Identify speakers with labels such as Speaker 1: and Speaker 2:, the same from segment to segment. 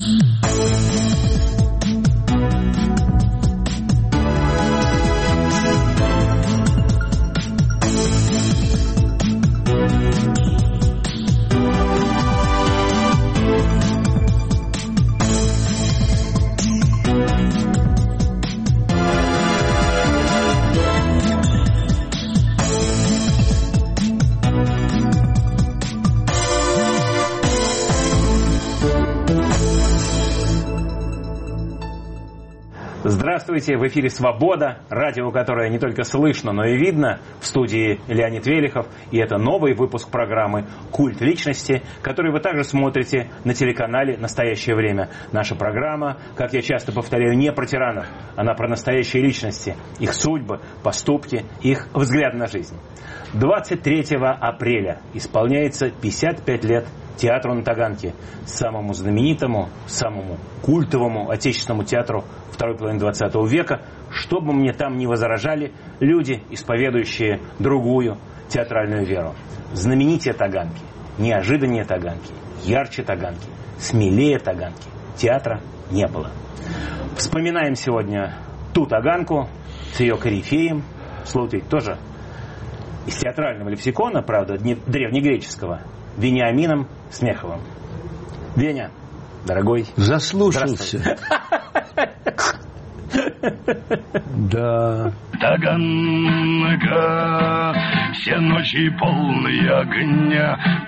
Speaker 1: Здравствуйте, в эфире «Свобода», радио, которое не только слышно, но и видно. В студии Леонид Велихов, и это новый выпуск программы «Культ личности», который вы также смотрите на телеканале «Настоящее время». Наша программа, как я часто повторяю, не про тиранов, она про настоящие личности, их судьбы, поступки, их взгляд на жизнь. 23 апреля исполняется 55 лет театру на Таганке, самому знаменитому, самому культовому отечественному театру второй половины 20 века, что бы мне там ни возражали люди, исповедующие другую театральную веру. Знаменитее Таганки, неожиданнее Таганки, ярче Таганки, смелее Таганки театра не было. Вспоминаем сегодня ту Таганку с ее корифеем, слово тоже из театрального лексикона, правда, древнегреческого, Вениамином Смеховым. Веня, дорогой.
Speaker 2: Заслушался. Да.
Speaker 3: Таганка, все ночи полные огня.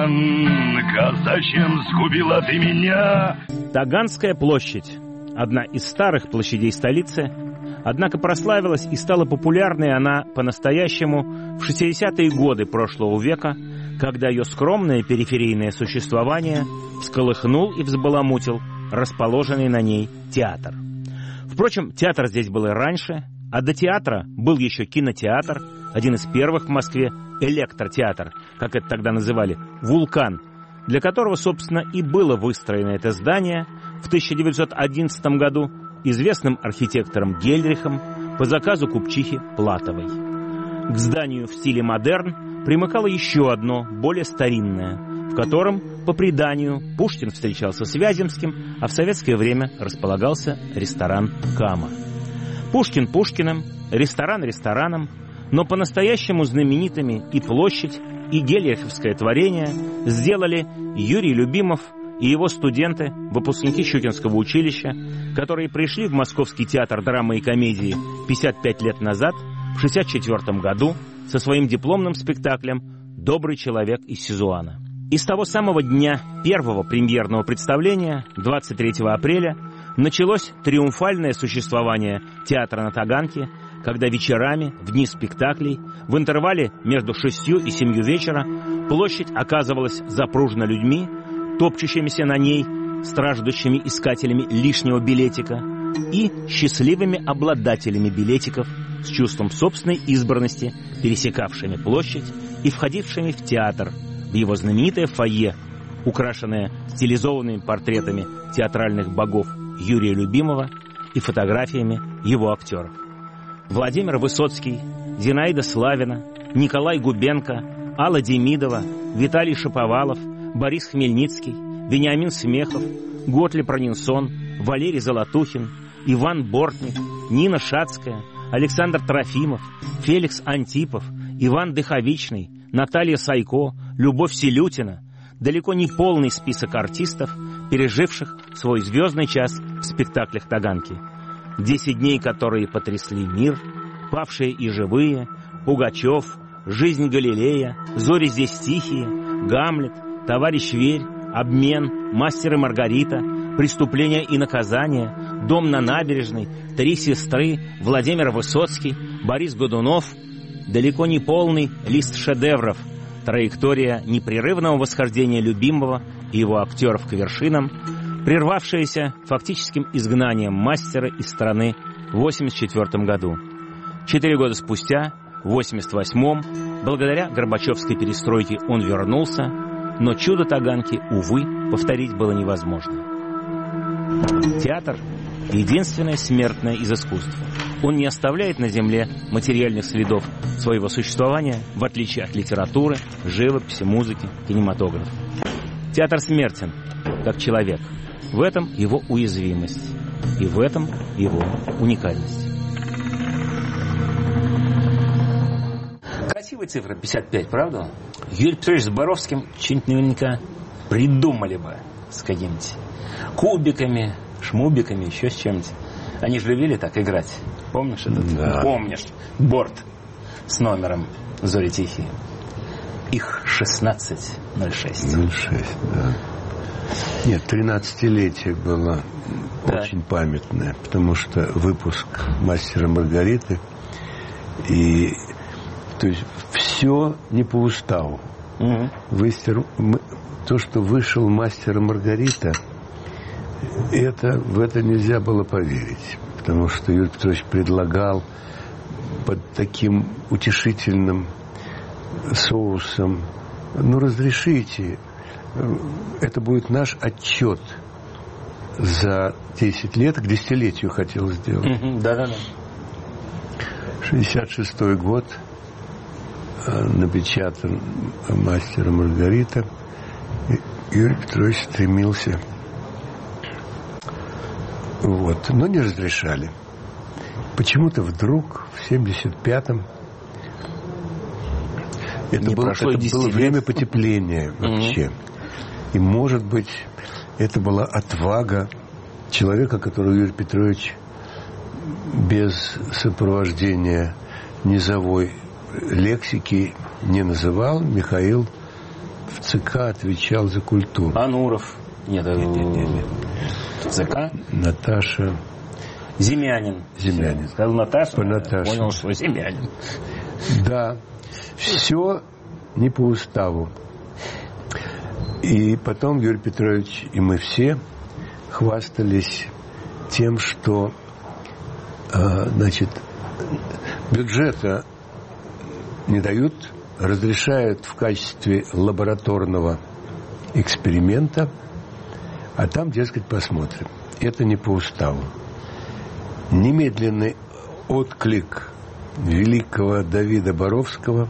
Speaker 3: Таганка, зачем сгубила ты меня?
Speaker 1: Таганская площадь. Одна из старых площадей столицы. Однако прославилась и стала популярной она по-настоящему в 60-е годы прошлого века, когда ее скромное периферийное существование всколыхнул и взбаламутил расположенный на ней театр. Впрочем, театр здесь был и раньше, а до театра был еще кинотеатр, один из первых в Москве, электротеатр, как это тогда называли, «Вулкан», для которого, собственно, и было выстроено это здание в 1911 году известным архитектором Гельрихом по заказу купчихи Платовой. К зданию в стиле модерн примыкало еще одно, более старинное, в котором, по преданию, Пушкин встречался с Вяземским, а в советское время располагался ресторан «Кама». Пушкин Пушкиным, ресторан рестораном, но по-настоящему знаменитыми и площадь, и гельриховское творение сделали Юрий Любимов и его студенты, выпускники Щукинского училища, которые пришли в Московский театр драмы и комедии 55 лет назад, в 1964 году, со своим дипломным спектаклем «Добрый человек из Сизуана». И с того самого дня первого премьерного представления, 23 апреля, началось триумфальное существование театра на Таганке, когда вечерами, в дни спектаклей, в интервале между 6 и 7 вечера площадь оказывалась запружена людьми, топчущимися на ней, страждущими искателями лишнего билетика и счастливыми обладателями билетиков с чувством собственной избранности, пересекавшими площадь и входившими в театр, в его знаменитое фойе, украшенное стилизованными портретами театральных богов Юрия Любимова и фотографиями его актеров. Владимир Высоцкий, Зинаида Славина, Николай Губенко, Алла Демидова, Виталий Шаповалов, Борис Хмельницкий, Вениамин Смехов, Готлиб Ранинсон, Валерий Золотухин, Иван Бортник, Нина Шацкая, Александр Трофимов, Феликс Антипов, Иван Дыховичный, Наталья Сайко, Любовь Селютина. Далеко не полный список артистов, переживших свой звездный час в спектаклях Таганки. 10 дней, которые потрясли мир, «Павшие и живые», Пугачев, «Жизнь Галилея», «Зори здесь тихие», «Гамлет», «Товарищ Верь», «Обмен», «Мастер и Маргарита», «Преступление и наказание», «Дом на набережной», «Три сестры», Владимир Высоцкий, Борис Годунов. Далеко не полный лист шедевров, траектория непрерывного восхождения Любимого и его актеров к вершинам, прервавшаяся фактическим изгнанием мастера из страны в 1984 году. 4 года спустя, в 1988-м, благодаря Горбачевской перестройке он вернулся, но чудо Таганки, увы, повторить было невозможно. Театр — единственное смертное из искусств. Он не оставляет на земле материальных следов своего существования, в отличие от литературы, живописи, музыки, кинематографа. Театр смертен, как человек. В этом его уязвимость. И в этом его уникальность. Красивая цифра 55, правда? Юрий Петрович с Боровским что-нибудь наверняка придумали бы с какими-нибудь кубиками, шмубиками, еще с чем-нибудь. Они же любили так играть. Помнишь этот?
Speaker 2: Да.
Speaker 1: Помнишь? Борт с номером «Зори тихие». Их 1606.
Speaker 2: 06, да. Нет, 13-летие было очень памятное, потому что выпуск «Мастера Маргариты», и то есть все не по уставу. То, что вышел «Мастер и Маргарита», в это нельзя было поверить, потому что Юрий Петрович предлагал под таким утешительным соусом: ну, разрешите, это будет наш отчет за 10 лет, к 10-летию хотел сделать.
Speaker 1: Да-да-да.
Speaker 2: 66-й год, напечатан «Мастер и Маргарита». Юрий Петрович стремился, но не разрешали. Почему-то вдруг в 75-м это было время потепления вообще. И, может быть, это была отвага человека, которого Юрий Петрович без сопровождения низовой лексики не называл. Михаил в ЦК отвечал за культуру.
Speaker 1: Ануров. Нет. ЦК.
Speaker 2: Наташа.
Speaker 1: Земянин. Сказал Наташа. Понял, что Земянин.
Speaker 2: Да. Все не по уставу. И потом Юрий Петрович и мы все хвастались тем, что бюджета не дают, разрешают в качестве лабораторного эксперимента, а там, дескать, посмотрим. Это не по уставу. Немедленный отклик великого Давида Боровского,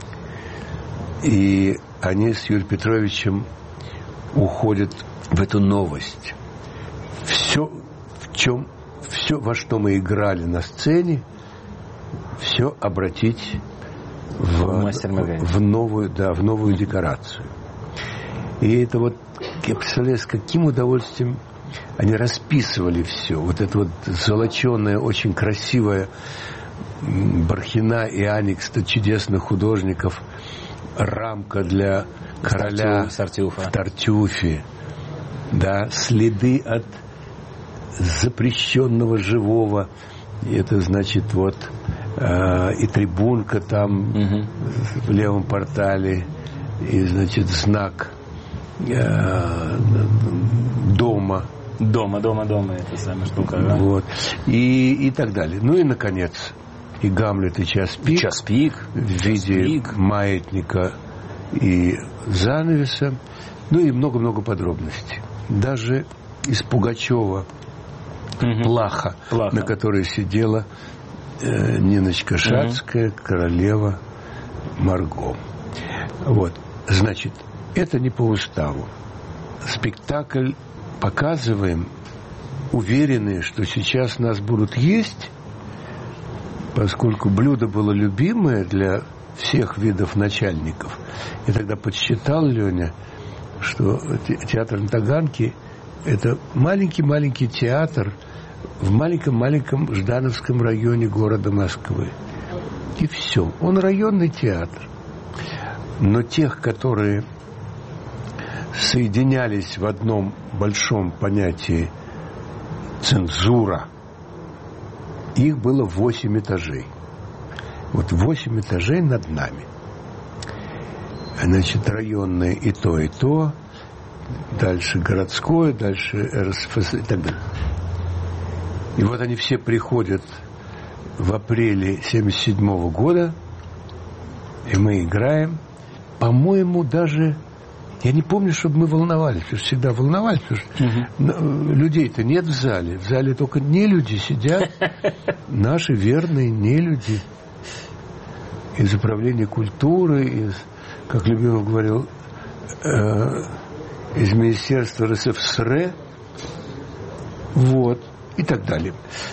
Speaker 2: и они с Юрием Петровичем уходят в эту новость. Все, во что мы играли на сцене, все обратить в новую декорацию. И это я представляю, с каким удовольствием они расписывали все. Вот это золоченое, очень красивое Бархина и Аникста, чудесных художников, рамка для короля в Тартюфе, да, следы от запрещенного живого. И это значит и трибунка там в левом портале, и значит знак дома, это самая штука, да? И так далее. Ну и наконец и Гамлет, и час пик в виде маятника и занавеса, ну и много-много подробностей. Даже из Пугачева плаха, на которой сидела Ниночка Шацкая, королева Марго. Значит, это не по уставу. Спектакль показываем, уверенные, что сейчас нас будут есть, поскольку блюдо было любимое для всех видов начальников. И тогда подсчитал Леня, что театр на Таганке – это маленький-маленький театр в маленьком-маленьком Ждановском районе города Москвы. И все. Он районный театр. Но тех, которые соединялись в одном большом понятии цензура, их было 8 этажей. 8 этажей над нами. Значит, районное и то, дальше городское, дальше РСФСР и так далее. И они все приходят в апреле 1977 года, и мы играем. По-моему, даже я не помню, чтобы мы волновались, потому что всегда волновались, потому что людей-то нет в зале. В зале только нелюди сидят, наши верные нелюди из управления культуры, как Любимов говорил, из Министерства РСФСР, Вот. И так далее.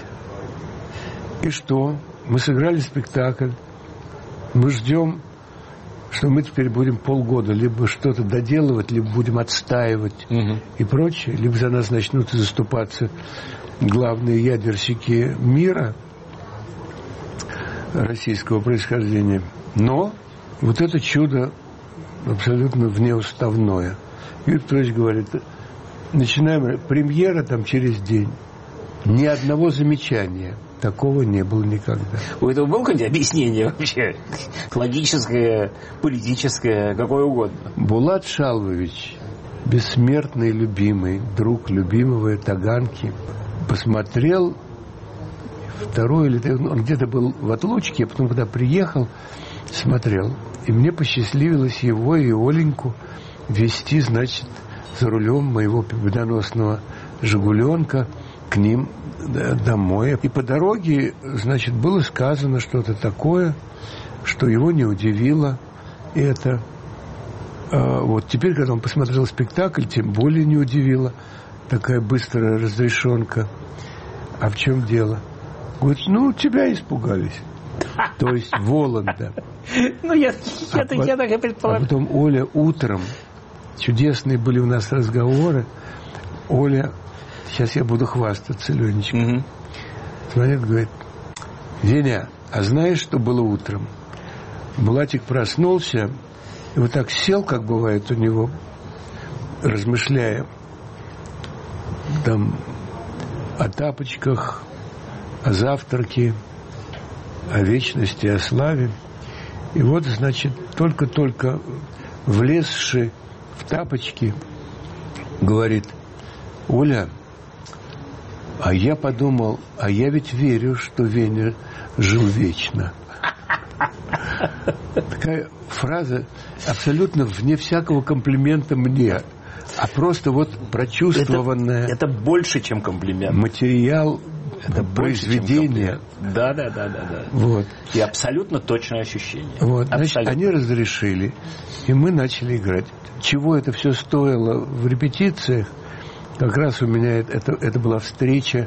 Speaker 2: И что? Мы сыграли спектакль. Мы ждем, что мы теперь будем полгода либо что-то доделывать, либо будем отстаивать и прочее, либо за нас начнут заступаться главные ядерщики мира российского происхождения. Но вот это чудо абсолютно внеуставное. Юрий Петрович говорит, начинаем премьера там через день. Ни одного замечания. Такого не было никогда.
Speaker 1: У этого было какое-нибудь объяснение вообще? Логическое, политическое, какое угодно?
Speaker 2: Булат Шалвович, бессмертный, любимый, друг любимого Таганки, посмотрел второй или третий, он где-то был в отлучке, а потом, когда приехал, смотрел. И мне посчастливилось его и Оленьку везти, значит, за рулем моего победоносного «Жигуленка» к ним домой. И по дороге, значит, было сказано что-то такое, что его не удивило это. Вот теперь, когда он посмотрел спектакль, тем более не удивило такая быстрая разрешенка. А в чем дело? Говорит, тебя испугались. То есть Воланда.
Speaker 1: Я так и предполагаю.
Speaker 2: А потом Оля утром, чудесные были у нас разговоры, Оля, сейчас я буду хвастаться, Ленечка, звонит, говорит, Веня, а знаешь, что было утром? Булатик проснулся и вот так сел, как бывает у него, размышляя там о тапочках, о завтраке, о вечности, о славе. И вот, значит, только-только влезши в тапочки, говорит, Оля, а я подумал, а я ведь верю, что Веня жил вечно. Такая фраза абсолютно вне всякого комплимента мне, а просто вот прочувствованная.
Speaker 1: Это больше, чем комплимент.
Speaker 2: Материал,
Speaker 1: это
Speaker 2: произведение.
Speaker 1: Да.
Speaker 2: Вот.
Speaker 1: И абсолютно точное ощущение.
Speaker 2: Вот. Значит, они разрешили, и мы начали играть. Чего это все стоило в репетициях? Как раз у меня это была встреча,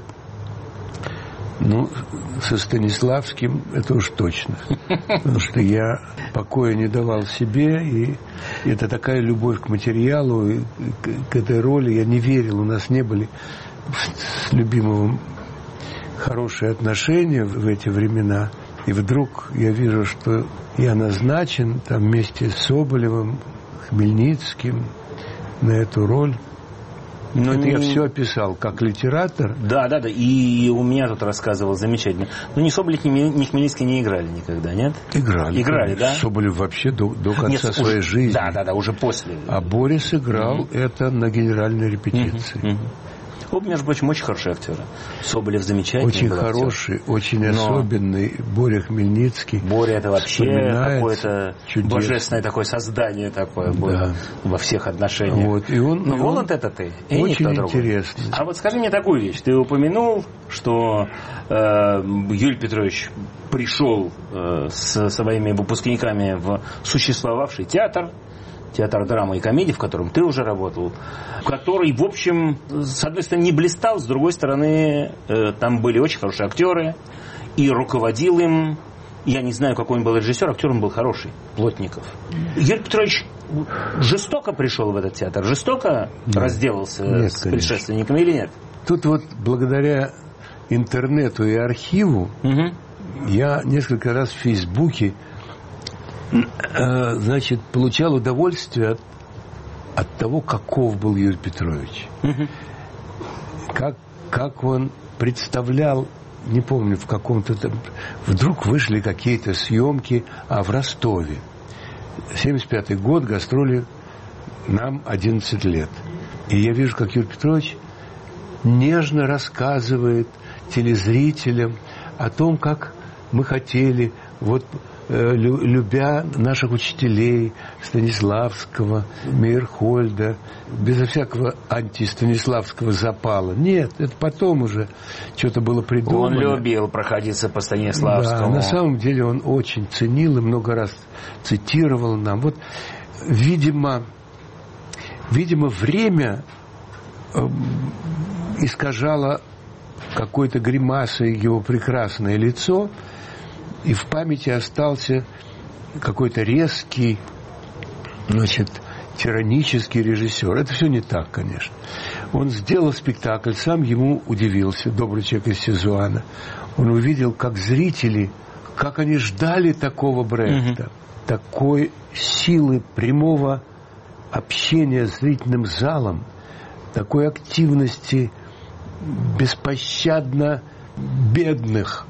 Speaker 2: со Станиславским, это уж точно. Потому что я покоя не давал себе, и это такая любовь к материалу, и к этой роли. Я не верил, у нас не были с любимым хорошие отношения в эти времена. И вдруг я вижу, что я назначен там вместе с Соболевым, Хмельницким на эту роль. Это я все описал, как литератор.
Speaker 1: Да, и у меня тут рассказывал замечательно. Ни Соболев, ни Хмельницкий не играли никогда, нет?
Speaker 2: Играли,
Speaker 1: да?
Speaker 2: Соболев вообще до конца своей жизни.
Speaker 1: Да, уже после.
Speaker 2: А Борис играл это на генеральной репетиции.
Speaker 1: Оба, между прочим, очень хорошие актеры. Соболев замечательный.
Speaker 2: Очень хороший, очень особенный Боря Хмельницкий.
Speaker 1: Боря это вообще какое-то божественное такое создание такое было во всех отношениях.
Speaker 2: Вот. И он,
Speaker 1: Воланд это ты.
Speaker 2: Очень интересно.
Speaker 1: А вот скажи мне такую вещь. Ты упомянул, что Юрий Петрович пришел со своими выпускниками в существовавший театр драмы и комедии, в котором ты уже работал, который, в общем, с одной стороны, не блистал, с другой стороны, там были очень хорошие актеры, и руководил им, я не знаю, какой он был режиссер, актер он был хороший, Плотников. Юрий Петрович жестоко пришел в этот театр, жестоко разделался с предшественниками или нет?
Speaker 2: Тут вот благодаря интернету и архиву я несколько раз в Фейсбуке значит, получал удовольствие от того, каков был Юрий Петрович. Как он представлял, не помню, в каком-то там... Вдруг вышли какие-то съемки, в Ростове. 75-й год, гастроли, нам 11 лет. И я вижу, как Юрий Петрович нежно рассказывает телезрителям о том, как мы хотели, любя наших учителей Станиславского, Мейерхольда, безо всякого антистаниславского запала. Нет, это потом уже что-то было придумано.
Speaker 1: Он любил проходиться по Станиславскому.
Speaker 2: Да, на самом деле он очень ценил и много раз цитировал нам. Вот, видимо, время искажало какой-то гримасой его прекрасное лицо, и в памяти остался какой-то резкий, тиранический режиссер. Это все не так, конечно. Он сделал спектакль, сам ему удивился, «Добрый человек» из Сезуана. Он увидел, как зрители, как они ждали такого Брехта, такой силы прямого общения с зрительным залом, такой активности беспощадно бедных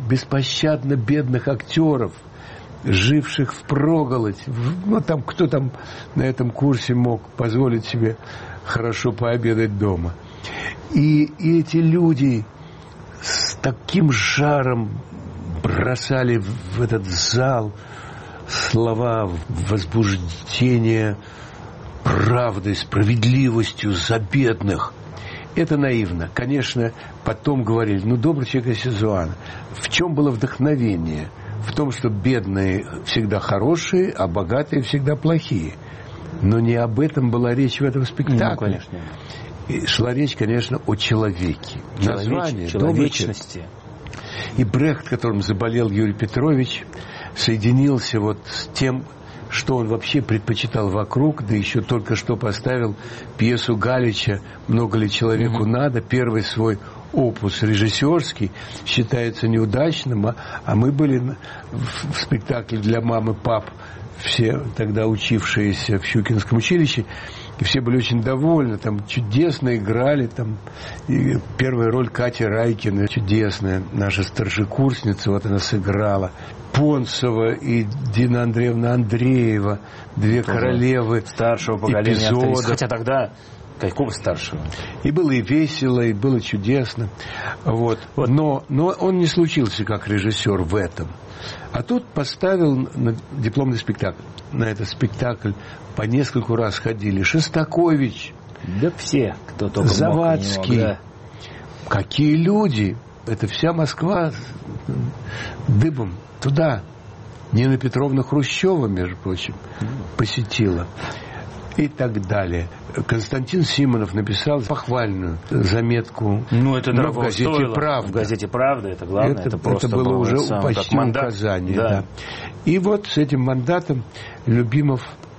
Speaker 2: актеров, живших впроголодь. Там кто там на этом курсе мог позволить себе хорошо пообедать дома. И эти люди с таким жаром бросали в этот зал слова возбуждения правдой, справедливостью за бедных. Это наивно. Конечно, потом говорили, «Добрый человек из Сезуана». В чем было вдохновение? В том, что бедные всегда хорошие, а богатые всегда плохие. Но не об этом была речь в этом спектакле.
Speaker 1: Конечно.
Speaker 2: И шла речь, конечно, о человеке. Название,
Speaker 1: человечности.
Speaker 2: И Брехт, которым заболел Юрий Петрович, соединился с тем, что он вообще предпочитал вокруг, да еще только что поставил пьесу Галича «Много ли человеку надо», первый свой опус режиссерский, считается неудачным, а мы были в спектакле для мам и пап, все тогда учившиеся в Щукинском училище, и все были очень довольны, там чудесно играли, там и первая роль Кати Райкина, чудесная, наша старшекурсница, она сыграла. Понцева и Дина Андреевна Андреева, две королевы
Speaker 1: старшего поколения
Speaker 2: эпизода.
Speaker 1: Хотя тогда какого старшего?
Speaker 2: И было и весело, и было чудесно. Но он не случился как режиссер в этом. А тут поставил на дипломный спектакль. На этот спектакль по нескольку раз ходили Шостакович,
Speaker 1: да все, кто только
Speaker 2: Завадский.
Speaker 1: Мог, да.
Speaker 2: Какие люди! Это вся Москва дыбом туда. Нина Петровна Хрущева, между прочим, посетила. И так далее. Константин Симонов написал похвальную заметку
Speaker 1: это
Speaker 2: в газете «Правда».
Speaker 1: В газете «Правда», это главное. Это
Speaker 2: было уже почти указание. Да. И с этим мандатом Любимов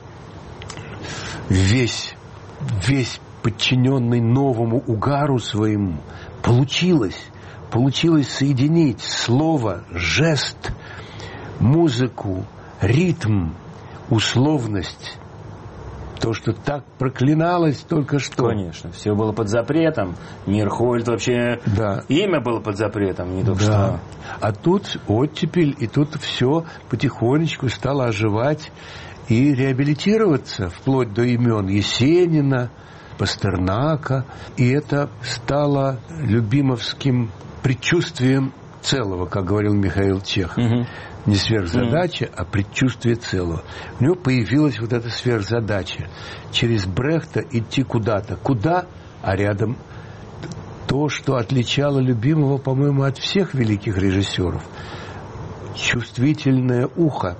Speaker 2: весь подчиненный новому угару своему получилось соединить слово, жест, музыку, ритм, условность. То, что так проклиналось только что.
Speaker 1: Конечно, все было под запретом. Мирхольд вообще...
Speaker 2: Да.
Speaker 1: Имя было под запретом, не только что.
Speaker 2: А тут оттепель, и тут все потихонечку стало оживать и реабилитироваться, вплоть до имен Есенина, Пастернака. И это стало любимовским предчувствием целого, как говорил Михаил Чехов. Не сверхзадача, а предчувствие целого. У него появилась эта сверхзадача. Через Брехта идти куда-то. Куда? А рядом то, что отличало Любимова, по-моему, от всех великих режиссеров. Чувствительное ухо.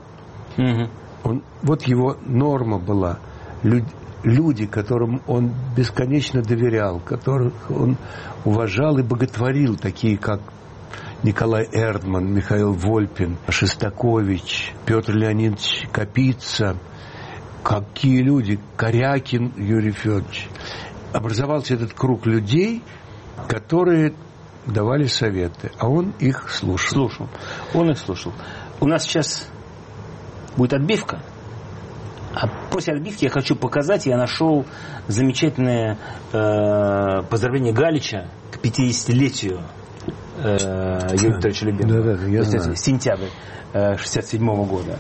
Speaker 2: Его норма была. Люди, которым он бесконечно доверял, которых он уважал и боготворил, такие как Николай Эрдман, Михаил Вольпин, Шостакович, Петр Леонидович Капица. Какие люди! Корякин Юрий Федорович. Образовался этот круг людей, которые давали советы, а он их слушал.
Speaker 1: Он их слушал. У нас сейчас будет отбивка. А после отбивки я хочу показать, я нашел замечательное поздравление Галича к 50-летию Юрия Петровича Любимова.
Speaker 2: Да, я знаю.
Speaker 1: Сентябрь 67-го года.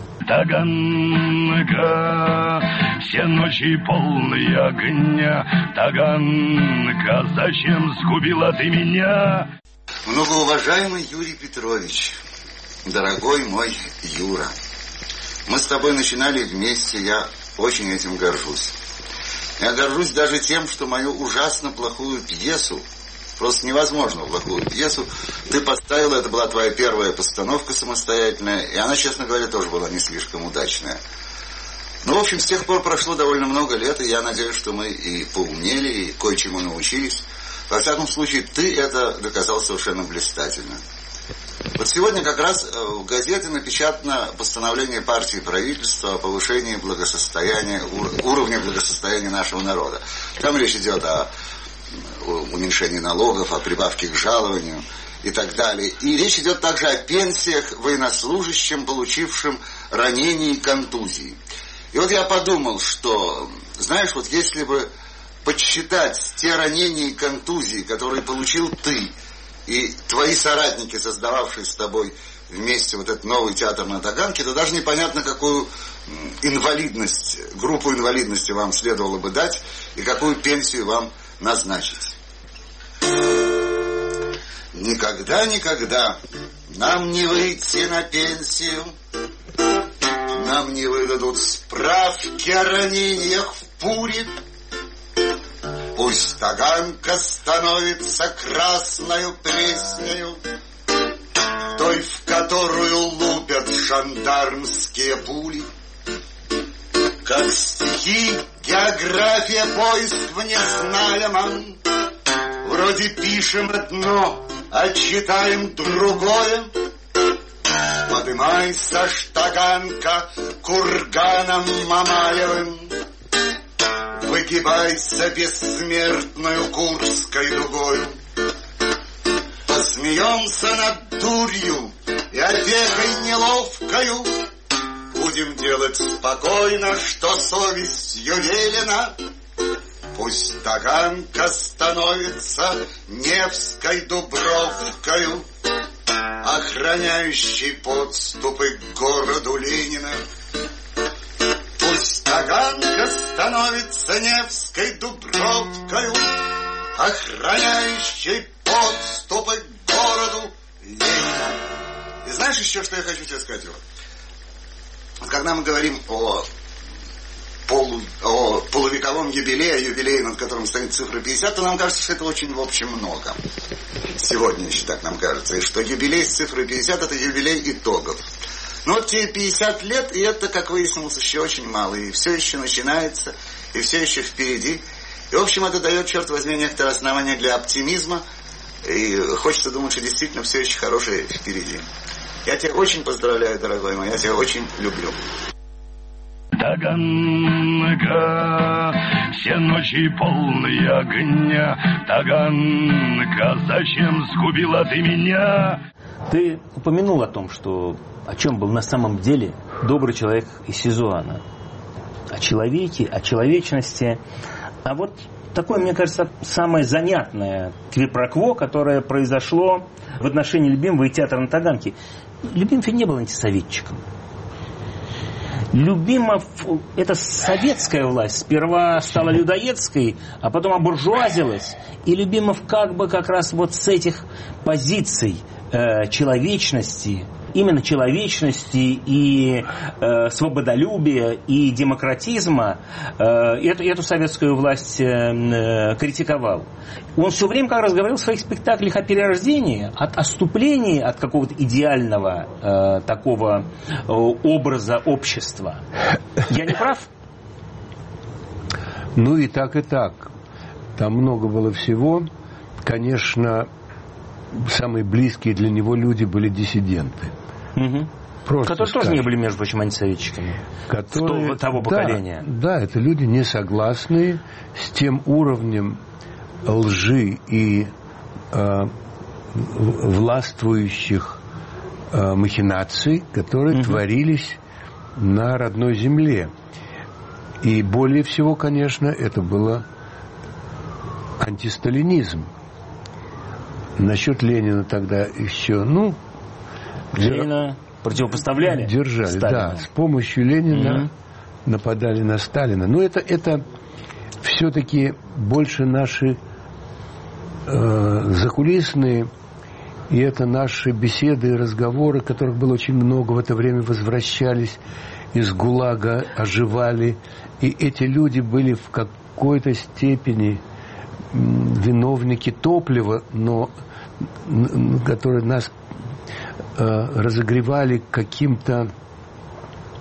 Speaker 3: Таганка, все ночи полные огня. Таганка, зачем сгубила ты меня?
Speaker 4: Многоуважаемый Юрий Петрович, дорогой мой Юра, мы с тобой начинали вместе, я очень этим горжусь. Я горжусь даже тем, что мою ужасно плохую пьесу, просто невозможно плохую пьесу, ты поставила, это была твоя первая постановка самостоятельная, и она, честно говоря, тоже была не слишком удачная. В общем, с тех пор прошло довольно много лет, и я надеюсь, что мы и поумнели, и кое-чему научились. Во всяком случае, ты это доказал совершенно блистательно. Вот сегодня как раз в газете напечатано постановление партии и правительства о повышении благосостояния, уровня благосостояния нашего народа. Там речь идет о уменьшении налогов, о прибавке к жалованию и так далее. И речь идет также о пенсиях военнослужащим, получившим ранения и контузии. И вот я подумал, что, знаешь, вот если бы подсчитать те ранения и контузии, которые получил ты, и твои соратники, создававшие с тобой вместе вот этот новый театр на Таганке, то даже непонятно, какую инвалидность, группу инвалидности вам следовало бы дать и какую пенсию вам назначить. Никогда нам не выйти на пенсию, нам не выдадут справки о ранениях в пуре. Пусть Таганка становится красною преснею, той, в которую лупят жандармские пули. Как стихи, география, поиск в незнаемом, вроде пишем одно, а читаем другое. Подымайся, Таганка, курганом Мамаевым, выгибайся бессмертную Курской дугою. Посмеемся над дурью и опекой неловкою, будем делать спокойно, что совестью велено. Пусть Таганка становится Невской Дубровкою, охраняющей подступы к городу Ленина. Пусть Таганка становится Невской Дубровкою, охраняющей подступы к городу Ленина. И знаешь еще, что я хочу тебе сказать? Когда мы говорим о полувековом юбилее, над которым стоит цифра 50, то нам кажется, что это очень, в общем, много. Сегодня еще так нам кажется. И что юбилей с цифрой 50 – это юбилей итогов. Но вот тебе 50 лет, и это, как выяснилось, еще очень мало. И все еще начинается, и все еще впереди. И, в общем, это дает, черт возьми, некоторое основание для оптимизма. И хочется думать, что действительно все еще хорошее впереди. Я тебя очень поздравляю, дорогой мой. Я тебя очень люблю.
Speaker 3: Таганка, все ночи полные огня. Таганка, зачем сгубила ты меня?
Speaker 1: Ты упомянул о том, что о чем был на самом деле добрый человек из Сизуана. О человеке, о человечности. А вот такое, мне кажется, самое занятное квипрокво, которое произошло в отношении Любимова и театра на Таганке. Любимов не был антисоветчиком. Любимов, это советская власть, сперва стала людоедской, а потом обуржуазилась. И Любимов как раз вот с этих позиций человечности, именно человечности и свободолюбия и демократизма эту советскую власть критиковал. Он все время как раз говорил в своих спектаклях о перерождении, от отступлении от какого-то идеального такого образа общества. Я не прав?
Speaker 2: Ну и так, и так. Там много было всего. Конечно, самые близкие для него люди были диссиденты.
Speaker 1: Угу. Которые тоже не были, между прочим, антисоветчиками. Того поколения.
Speaker 2: Да, это люди не согласные с тем уровнем лжи и властвующих махинаций, которые творились на родной земле. И более всего, конечно, это было антисталинизм. Насчет Ленина тогда еще,
Speaker 1: Ленина противопоставляли?
Speaker 2: Держали, да. С помощью Ленина нападали на Сталина. Но это все-таки больше наши закулисные, и это наши беседы и разговоры, которых было очень много в это время, возвращались из ГУЛАГа, оживали. И эти люди были в какой-то степени виновники топлива, но которые нас разогревали каким-то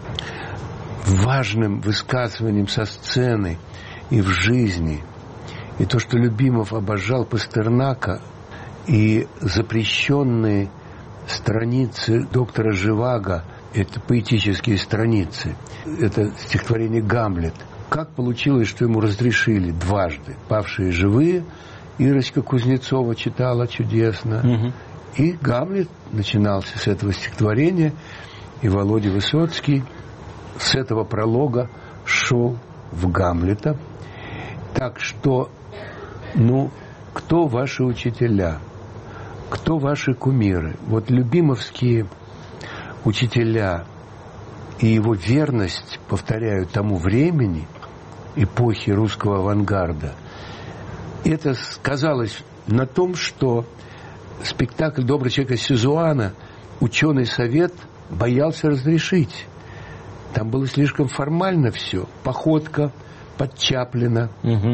Speaker 2: важным высказыванием со сцены и в жизни. И то, что Любимов обожал Пастернака, и запрещенные страницы доктора Живаго, это поэтические страницы, это стихотворение «Гамлет». Как получилось, что ему разрешили дважды? «Павшие живые» Ирочка Кузнецова читала чудесно. И «Гамлет» начинался с этого стихотворения, и Володя Высоцкий с этого пролога шел в Гамлета. Так что, кто ваши учителя? Кто ваши кумиры? Вот любимовские учителя и его верность, повторяю, тому времени, эпохи русского авангарда, это сказалось на том, что спектакль «Добрый человек» из Сизуана ученый совет боялся разрешить. Там было слишком формально все. Походка под Чаплина,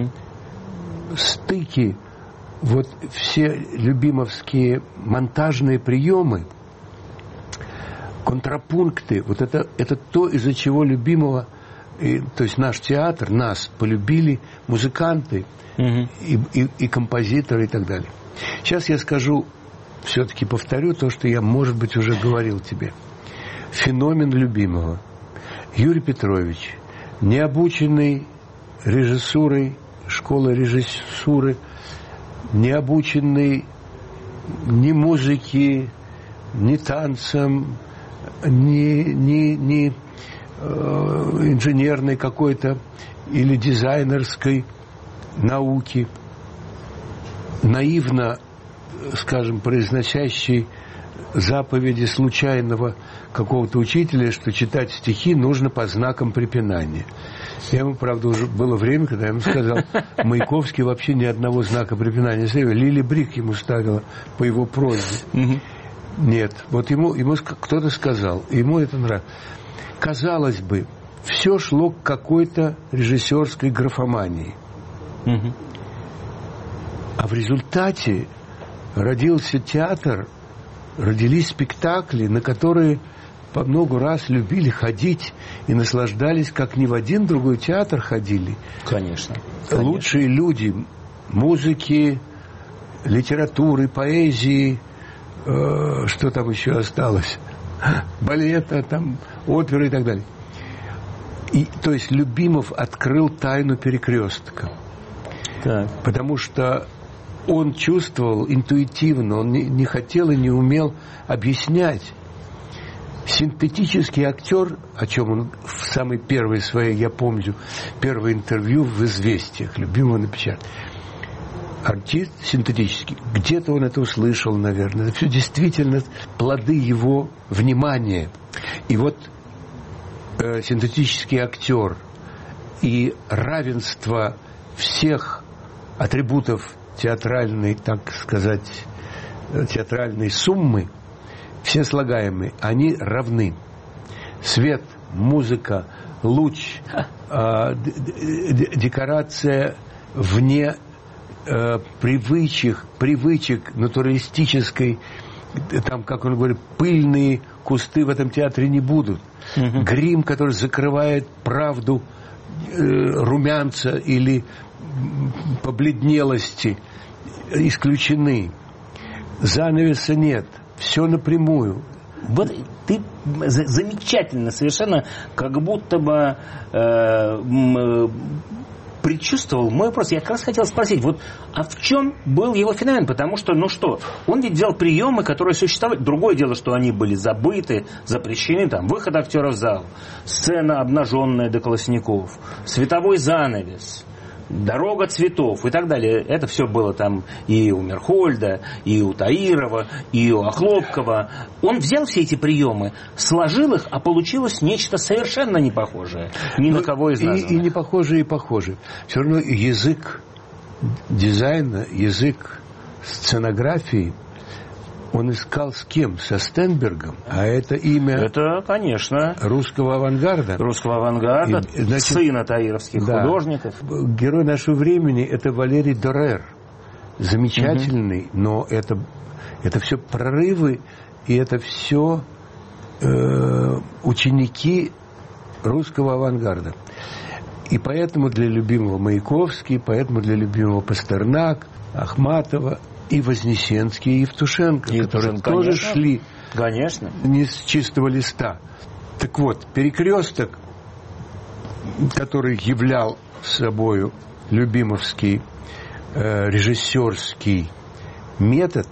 Speaker 2: стыки, вот все любимовские монтажные приемы, контрапункты, вот это то, из-за чего Любимова, то есть наш театр, нас полюбили музыканты и композиторы и так далее. Сейчас я скажу, все-таки повторю то, что я, может быть, уже говорил тебе. Феномен Любимова. Юрий Петрович, не обученный режиссурой, школой режиссуры, не обученный ни музыке, ни танцам, ни инженерной какой-то или дизайнерской науки, наивно, скажем, произносящий заповеди случайного какого-то учителя, что читать стихи нужно по знакам препинания. Я ему, правда, уже было время, когда я ему сказал, Маяковский вообще ни одного знака препинания не ставил. Лили Брик ему ставила по его просьбе. Нет. Вот ему кто-то сказал, ему это нравится. Казалось бы, все шло к какой-то режиссерской графомании. А в результате родился театр, родились спектакли, на которые по много раз любили ходить и наслаждались, как ни в один другой театр ходили.
Speaker 1: Конечно.
Speaker 2: Лучшие люди музыки, литературы, поэзии, что там еще осталось, балета, там, оперы и так далее. И, то есть Любимов открыл тайну перекрестка. Так. Потому что он чувствовал интуитивно, он не хотел и не умел объяснять. Синтетический актер, о чем он в самой первой своей, я помню, первое интервью в «Известиях», Любимого напечатал. Артист синтетический, где-то он это услышал, наверное. Это все действительно плоды его внимания. И вот синтетический актер и равенство всех атрибутов театральной, так сказать, театральной суммы, все слагаемые, они равны. Свет, музыка, луч, декорация вне привычек натуралистической, там, как он говорит, пыльные кусты в этом театре не будут. Грим, который закрывает правду румянца или побледнелости, исключены. Занавеса нет. Все напрямую.
Speaker 1: Вот ты замечательно совершенно, как будто бы предчувствовал мой вопрос. Я как раз хотел спросить, вот, а в чем был его феномен? Потому что, он ведь делал приемы, которые существовали. Другое дело, что они были забыты, запрещены, там, выход актера в зал, сцена обнаженная до колосников, световой занавес, дорога цветов и так далее. Это все было там и у Мерхольда, и у Таирова, и у Охлопкова. Он взял все эти приемы, сложил их, а получилось нечто совершенно не похожее ни на кого из нас.
Speaker 2: И не похожее, и похожее. Все равно язык дизайна, язык сценографии он искал с кем? Со Стенбергом. А это имя...
Speaker 1: Это, конечно.
Speaker 2: Русского авангарда.
Speaker 1: Русского авангарда, сына таировских художников.
Speaker 2: Герой нашего времени – это Валерий Дорер. Замечательный, но это все прорывы, и это все ученики русского авангарда. И поэтому для любимого Маяковский, поэтому для любимого Пастернак, Ахматова и Вознесенский, и Евтушенко, которые тоже шли не с чистого листа. Так вот, перекресток, который являл собою любимовский режиссерский метод,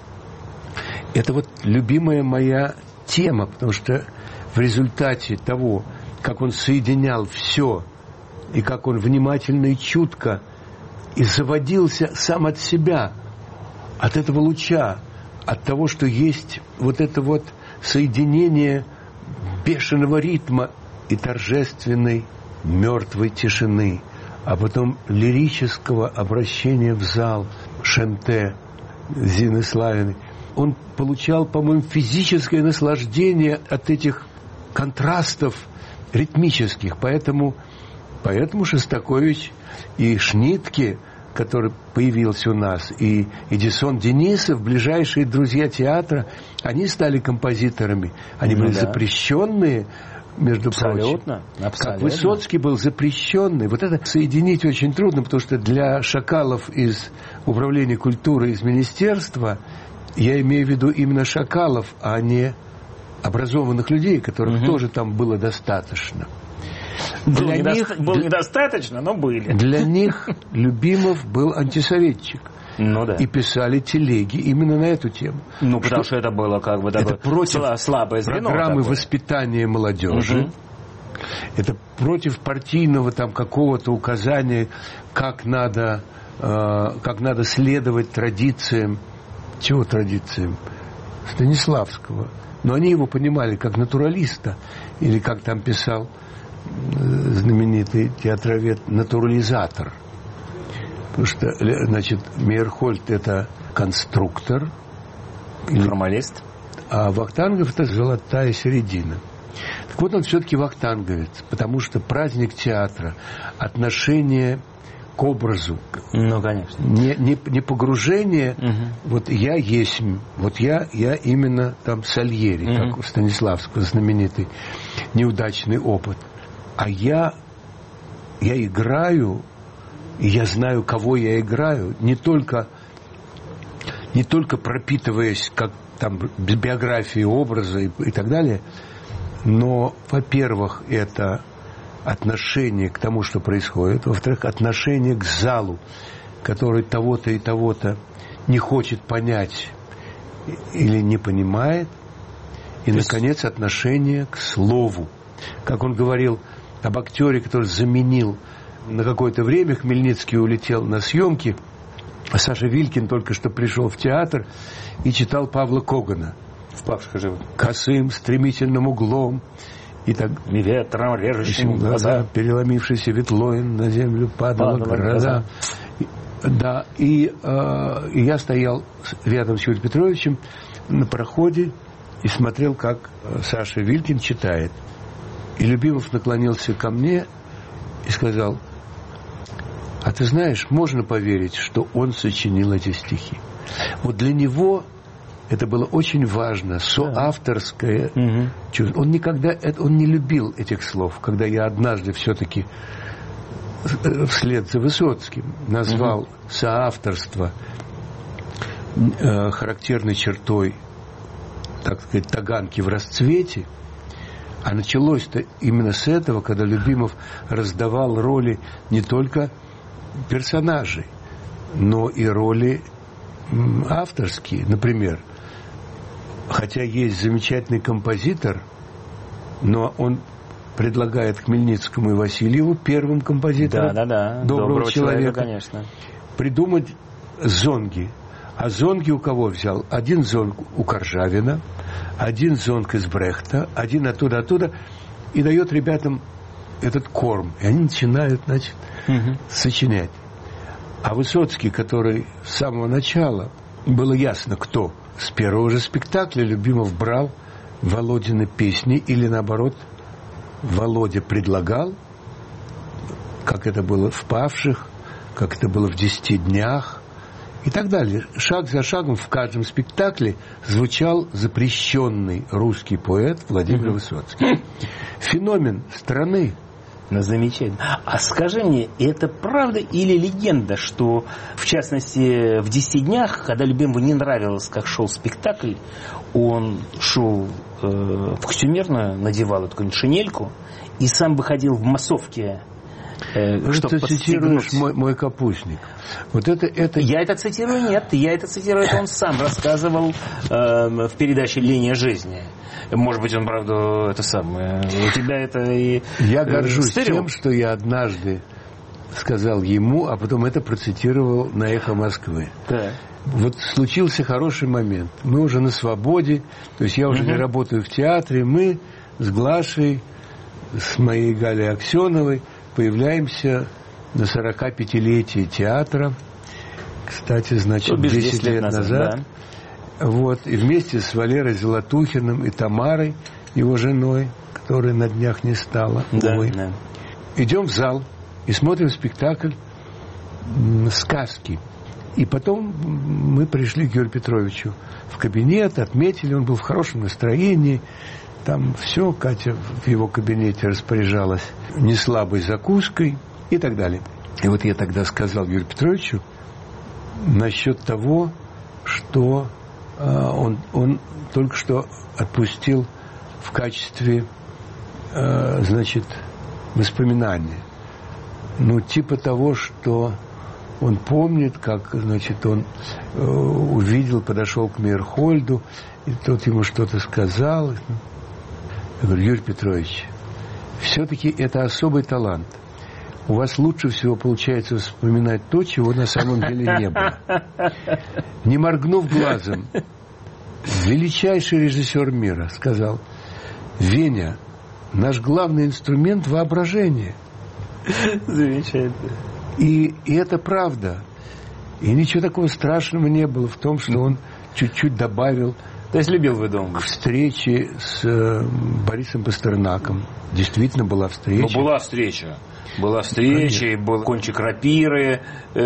Speaker 2: это вот любимая моя тема, потому что в результате того, как он соединял все, и как он внимательно и чутко и заводился сам от себя, от этого луча, от того, что есть вот это вот соединение бешеного ритма и торжественной мертвой тишины, а потом лирического обращения в зал Шенте Зины Славиной. Он получал, по-моему, физическое наслаждение от этих контрастов ритмических. Поэтому Шостакович и Шнитке, который появился у нас, и Эдисон Денисов, ближайшие друзья театра, они стали композиторами. Они были запрещенные, между прочим. Как Высоцкий был запрещенный. Вот это соединить очень трудно, потому что для шакалов из Управления культуры, из Министерства, я имею в виду именно шакалов, а не образованных людей, которых тоже там было достаточно.
Speaker 1: Было недостаточно, но были.
Speaker 2: Для них Любимов был антисоветчик.
Speaker 1: Ну да.
Speaker 2: И писали телеги именно на эту тему.
Speaker 1: Ну, потому что это было как бы такое слабое звено.
Speaker 2: Программы воспитания молодежи. Это против партийного там какого-то указания, как надо следовать традициям. Чего традициям? Станиславского. Но они его понимали как натуралиста. Или, как там писал знаменитый театровед, натурализатор. Потому что, значит, Мейерхольд – это конструктор.
Speaker 1: Формалист.
Speaker 2: А Вахтангов – это золотая середина. Так вот, он все-таки вахтанговец, потому что праздник театра, отношение к образу.
Speaker 1: Ну, конечно.
Speaker 2: Не погружение, вот я есть, вот я именно там Сальери, как у Станиславского знаменитый неудачный опыт. А я играю, и я знаю, кого я играю, не только пропитываясь как там биографией образа и так далее, но, во-первых, это отношение к тому, что происходит, во-вторых, отношение к залу, который того-то и того-то не хочет понять или не понимает, и, наконец, отношение к слову. Как он говорил об актере, который заменил на какое-то время, Хмельницкий улетел на съемки, а Саша Вилькин только что пришел в театр и читал Павла Когана.
Speaker 1: Впавших живых.
Speaker 2: Косым, стремительным углом. И так
Speaker 1: и ветром режущим глаза.
Speaker 2: Переломившийся ветлоин на землю падала гроза. Да, и я стоял рядом с Юрием Петровичем на проходе и смотрел, как Саша Вилькин читает. И Любимов наклонился ко мне и сказал: а ты знаешь, можно поверить, что он сочинил эти стихи. Вот для него это было очень важно, соавторское чувство. Он не любил этих слов. Когда я однажды все-таки вслед за Высоцким назвал соавторство характерной чертой, так сказать, Таганки в расцвете, а началось-то именно с этого, когда Любимов раздавал роли не только персонажей, но и роли авторские. Например, хотя есть замечательный композитор, но он предлагает Хмельницкому и Васильеву, первым композитором доброго человека, конечно, придумать зонги. А зонги у кого взял? Один зонг у Коржавина, один зонг из Брехта, один оттуда, и дает ребятам этот корм. И они начинают, значит, сочинять. А Высоцкий, который с самого начала, было ясно, кто. С первого же спектакля Любимов брал Володины песни, или наоборот, Володя предлагал, как это было в «Павших», как это было в «10 днях» и так далее. Шаг за шагом в каждом спектакле звучал запрещенный русский поэт Владимир Высоцкий. Феномен страны.
Speaker 1: Замечательно, замечательно. А скажи мне, это правда или легенда, что, в частности, в «10 днях», когда Любимову не нравилось, как шел спектакль, он шел в костюмерную, надевал эту шинельку и сам выходил в массовке, чтобы
Speaker 2: ты цитируешь мой капустник. Вот это...
Speaker 1: Я это цитирую, нет. Я это цитирую, это он сам рассказывал в передаче «Линия жизни». Может быть, он, правда, это самое... У тебя это и...
Speaker 2: Я горжусь тем, что я однажды сказал ему, а потом это процитировал на «Эхо Москвы».
Speaker 1: Да.
Speaker 2: Вот случился хороший момент. Мы уже на свободе, то есть я уже не работаю в театре. Мы с Глашей, с моей Галей Аксеновой появляемся на 45-летие театра. Кстати, значит, 10 лет назад. Да. Вот, и вместе с Валерой Золотухиным и Тамарой, его женой, которой на днях не стало, увы. Да. Идем в зал и смотрим спектакль «Сказки». И потом мы пришли к Юрию Петровичу в кабинет, отметили, он был в хорошем настроении. Там все, Катя в его кабинете распоряжалась неслабой закуской и так далее. И вот я тогда сказал Юрию Петровичу насчет того, что он только что отпустил в качестве, значит, воспоминания. Ну, типа того, что он помнит, как, значит, он увидел, подошел к Мейерхольду, и тот ему что-то сказал. Я говорю: Юрий Петрович, все-таки это особый талант. У вас лучше всего получается вспоминать то, чего на самом деле не было. Не моргнув глазом, величайший режиссер мира сказал: Веня, наш главный инструмент — воображение.
Speaker 1: Замечательно.
Speaker 2: И это правда. И ничего такого страшного не было в том, что он чуть-чуть добавил.
Speaker 1: То есть любил вы дом?
Speaker 2: К встрече с Борисом Пастернаком. Действительно была встреча.
Speaker 1: Ну, была встреча. Была встреча, и был кончик рапиры,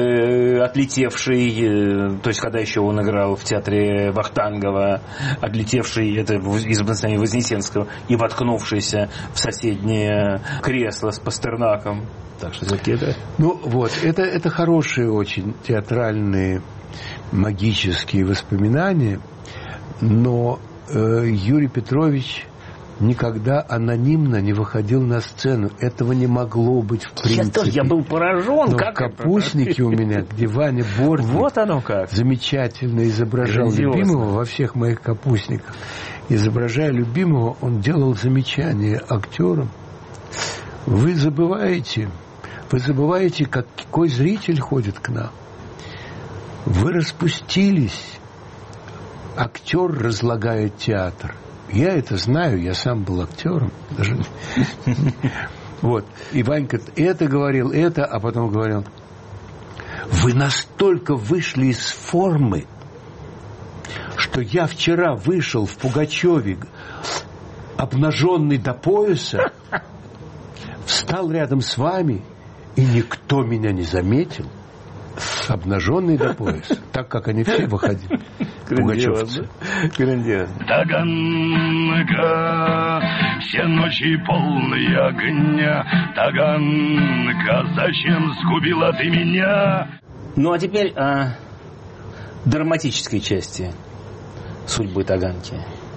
Speaker 1: отлетевший, то есть когда еще он играл в театре Вахтангова, отлетевший, это из воспоминаний Вознесенского, и воткнувшийся в соседнее кресло с Пастернаком. Так что это...
Speaker 2: Ну вот, это хорошие очень театральные магические воспоминания, но Юрий Петрович никогда анонимно не выходил на сцену. Этого не могло быть в принципе.
Speaker 1: Я был поражен.
Speaker 2: Но как в «Капустнике» у меня, где Ваня Бортник
Speaker 1: вот оно как.
Speaker 2: Замечательно изображал Любимого во всех моих «Капустниках». Изображая Любимого, он делал замечания актерам. Вы забываете, какой зритель ходит к нам. Вы распустились. Актер разлагает театр. Я это знаю, я сам был актером. Даже... Вот. И Ванька это говорил, а потом говорил: вы настолько вышли из формы, что я вчера вышел в Пугачеве, обнаженный до пояса, встал рядом с вами, и никто меня не заметил. Обнаженный до пояса. Так как они все выходили. Пугачевцы.
Speaker 1: Грандиозно.
Speaker 3: Таганка, все ночи полные огня. Таганка, зачем сгубила ты меня?
Speaker 1: Ну, а теперь о драматической части судьбы Таганки.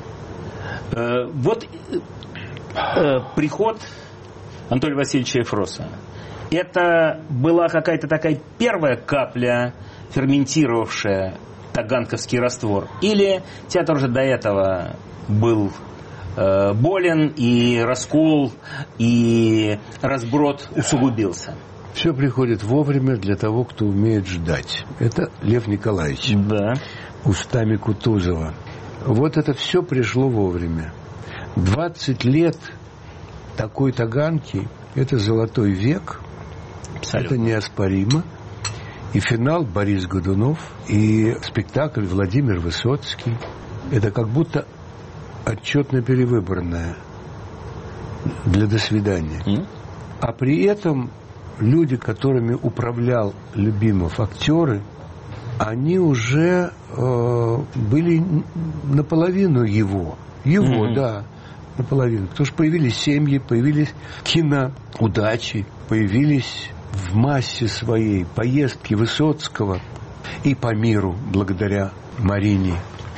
Speaker 1: Вот приход Анатолия Васильевича Эфроса. Это была какая-то такая первая капля, ферментировавшая таганковский раствор? Или театр уже до этого был болен, и раскол, и разброд усугубился?
Speaker 2: Все приходит вовремя для того, кто умеет ждать. Это Лев Николаевич.
Speaker 1: Да.
Speaker 2: Устами Кутузова. Вот это все пришло вовремя. 20 лет такой Таганки – это золотой век. Абсолютно. Это неоспоримо. И финал Борис Годунов, и спектакль Владимир Высоцкий. Это как будто отчетно-перевыборная для «До свидания». А при этом люди, которыми управлял Любимов, актеры, они уже были наполовину его. Да. наполовину. Потому что появились семьи, появились киноудачи, появились в массе своей поездки Высоцкого и по миру благодаря Марине.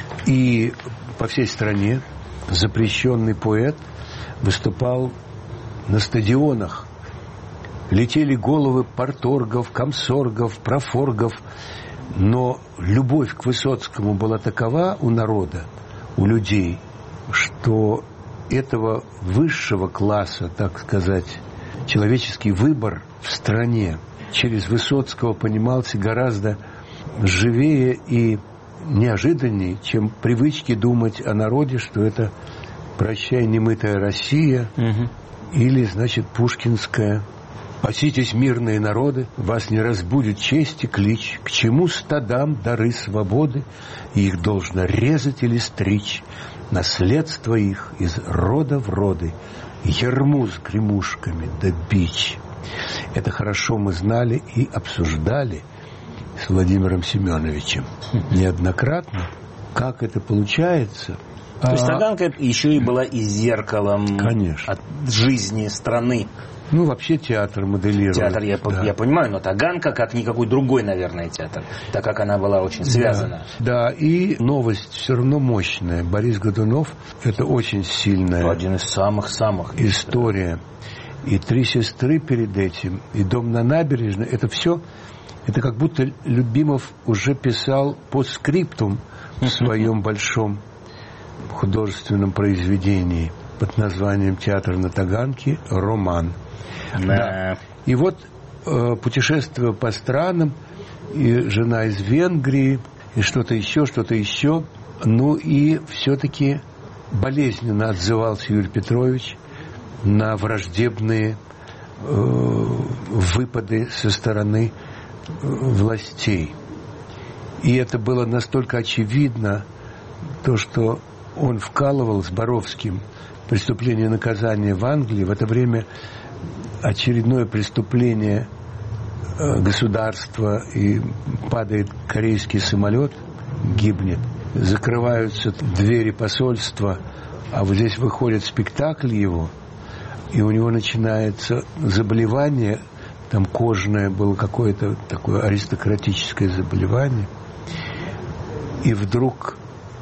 Speaker 2: И по всей стране запрещенный поэт выступал на стадионах. Летели головы парторгов, комсоргов, профоргов. Но любовь к Высоцкому была такова у народа, у людей, что этого высшего класса, так сказать, человеческий выбор в стране через Высоцкого понимался гораздо живее и неожиданнее, чем привычки думать о народе, что это «Прощай, немытая Россия» или, значит, пушкинская «Паситесь, мирные народы, вас не разбудит честь и клич, к чему стадам дары свободы, и их должно резать или стричь, наследство их из рода в роды, ярму с гремушками да бич». Это хорошо мы знали и обсуждали с Владимиром Семеновичем неоднократно, как это получается.
Speaker 1: То есть Таганка еще и была и зеркалом,
Speaker 2: конечно,
Speaker 1: от жизни страны.
Speaker 2: Ну, вообще театр моделировал.
Speaker 1: Театр, я понимаю, но Таганка, как никакой другой, наверное, театр, так как она была очень связана.
Speaker 2: Да, и новость все равно мощная. Борис Годунов – это очень сильная.
Speaker 1: Один из самых-самых.
Speaker 2: История. И «Три сестры» перед этим, и «Дом на набережной» – это все, это как будто Любимов уже писал постскриптум в своем большом художественном произведении под названием «Театр на Таганке. Роман». Да. И вот путешествие по странам, и жена из Венгрии, и что-то еще. Ну и все-таки болезненно отзывался Юрий Петрович на враждебные выпады со стороны властей. И это было настолько очевидно, то, что он вкалывал с Боровским «Преступление и наказание» в Англии. В это время очередное преступление государства, и падает корейский самолет, гибнет. Закрываются двери посольства, а вот здесь выходит спектакль его, и у него начинается заболевание, там кожное было какое-то такое аристократическое заболевание, и вдруг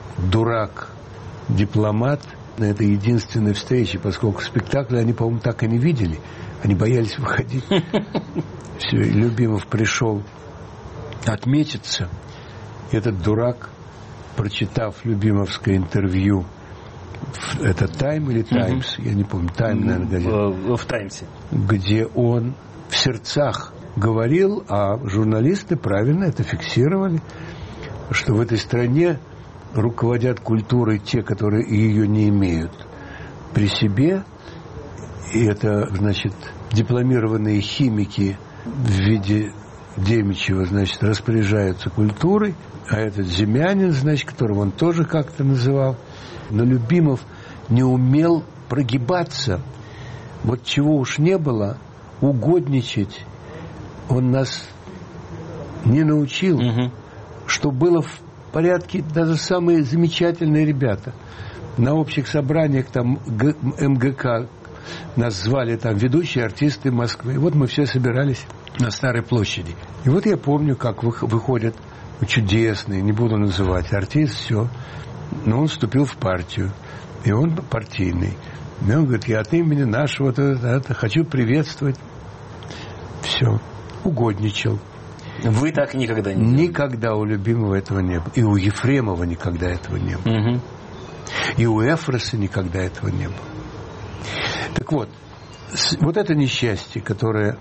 Speaker 2: дурак-дипломат на этой единственной встрече, поскольку спектакль они, по-моему, так и не видели, они боялись выходить. Все, и Любимов пришел отметиться. И этот дурак, прочитав любимовское интервью, это «Тайм» или «Таймс», я не помню, «Тайм», наверное, газета.
Speaker 1: В «Таймсе».
Speaker 2: Где он в сердцах говорил, а журналисты правильно это фиксировали, что в этой стране руководят культурой те, которые ее не имеют при себе. И это, значит, дипломированные химики в виде Демичева, значит, распоряжаются культурой, а этот Земянин, значит, которого он тоже как-то называл. Но Любимов не умел прогибаться. Вот чего уж не было, угодничать он нас не научил. Что было в порядке, даже самые замечательные ребята. На общих собраниях там МГК нас звали там ведущие артисты Москвы. И вот мы все собирались на Старой площади. И вот я помню, как выходят чудесные, не буду называть, артист, все. Но он вступил в партию. И он партийный. И он говорит: я от имени нашего хочу приветствовать. Все. Угодничал.
Speaker 1: Вы так никогда не делали?
Speaker 2: Никогда у Любимова этого не было. И у Ефремова никогда этого не было. И у Эфроса никогда этого не было. Так вот, вот это несчастье, которое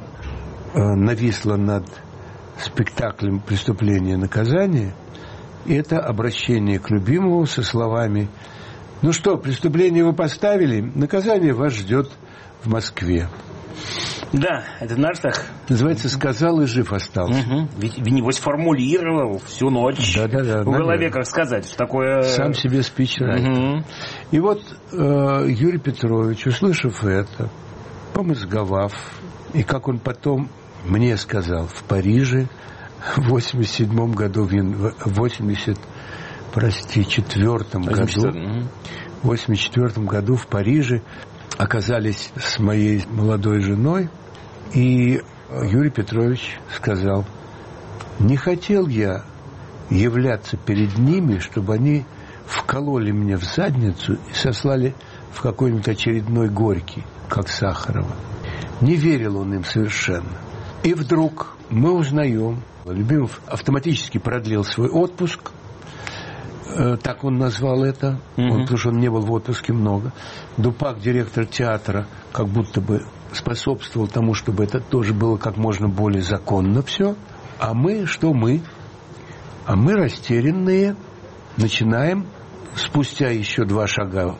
Speaker 2: нависло над спектаклем «Преступление и наказание», это обращение к Любимову со словами: ну что, преступление вы поставили, наказание вас ждет в Москве.
Speaker 1: Да, это наш так.
Speaker 2: Называется «Сказал и жив остался».
Speaker 1: Ведь небось формулировал всю ночь в голове, как сказать, что такое...
Speaker 2: Сам себе спичрайтер. И вот Юрий Петрович, услышав это, помозговав, и как он потом мне сказал, в Париже в 87 году, в 84 году, в 1984 году в Париже оказались с моей молодой женой, и Юрий Петрович сказал: не хотел я являться перед ними, чтобы они вкололи мне в задницу и сослали в какой-нибудь очередной Горький, как Сахарова. Не верил он им совершенно. И вдруг мы узнаем, Любимов автоматически продлил свой отпуск, так он назвал это, потому что он не был в отпуске много. Дупак, директор театра, как будто бы способствовал тому, чтобы это тоже было как можно более законно все. А мы, что мы? А мы, растерянные, начинаем, спустя еще 2 шага